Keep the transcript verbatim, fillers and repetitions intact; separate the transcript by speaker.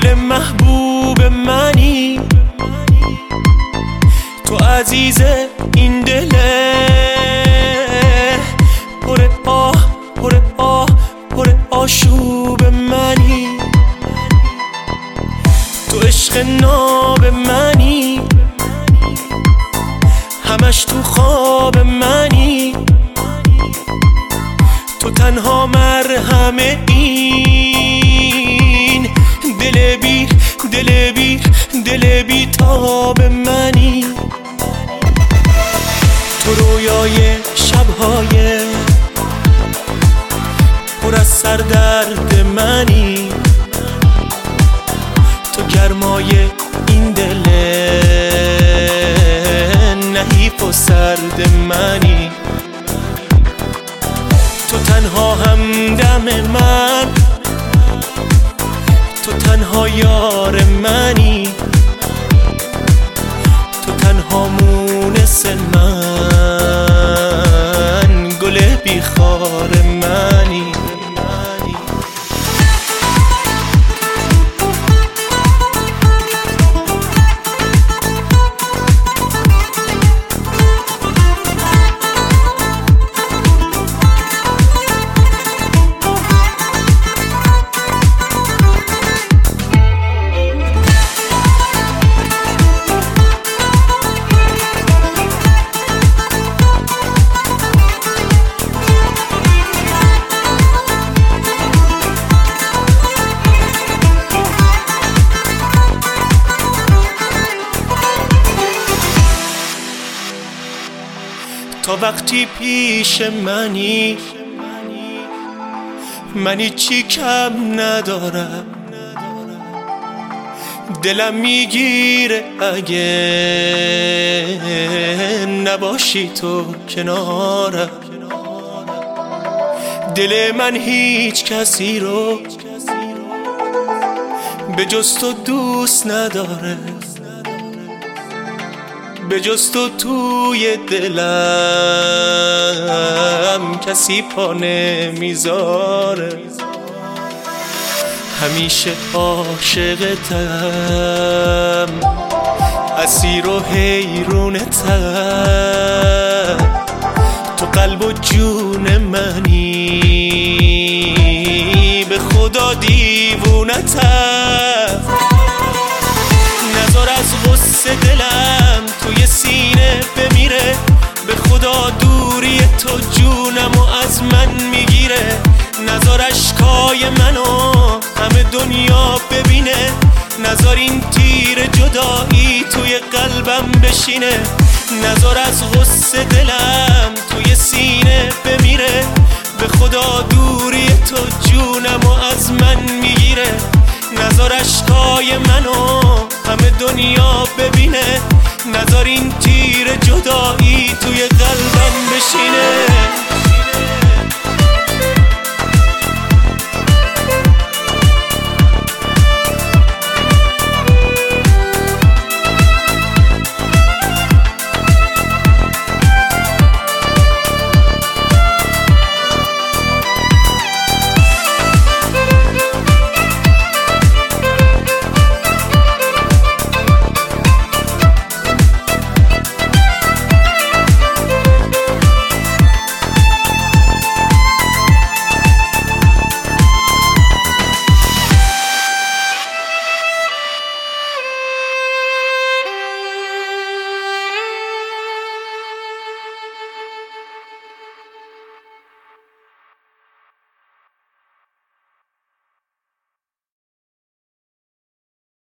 Speaker 1: گل محبوب منی، تو عزیز این دله، پر آه پر آه پر آشوب منی، تو عشق ناب منی، همش تو خواب منی، تو تنها مرهم این دل بی دل بی دل بی تاب منی، تو رویای شبهای پر از سردرد منی، تو گرمای این دل نحیف و سرد منی، تو تنها همدم من، تو تنها یار منی، تو تنها مونس من، گل بیخار منی. تا وقتی پیش منی، منی چی کم ندارم، دلم میگیره اگه نباشی تو کنارم، دل من هیچ کسی رو به جز تو دوست نداره، به جز تو توی دلم کسی پا نمیذاره، همیشه عاشقتم، اسیر و حیرونتم، تو قلب و جون منی، به خدا دیوونتم، نذار از غصه دلم توی سینه بمیره، به خدا دوری تو جونمو از من میگیره، نذار اشکای منو همه دنیا ببینه، نذار این تیر جدایی توی قلبم بشینه، نذار از غصه دلم توی سینه بمیره، به خدا دوری تو جونمو از من میگیره، نذار اشکای منو همه دنیا ببینه، نذار این تیر جدایی توی قلبم بشینه.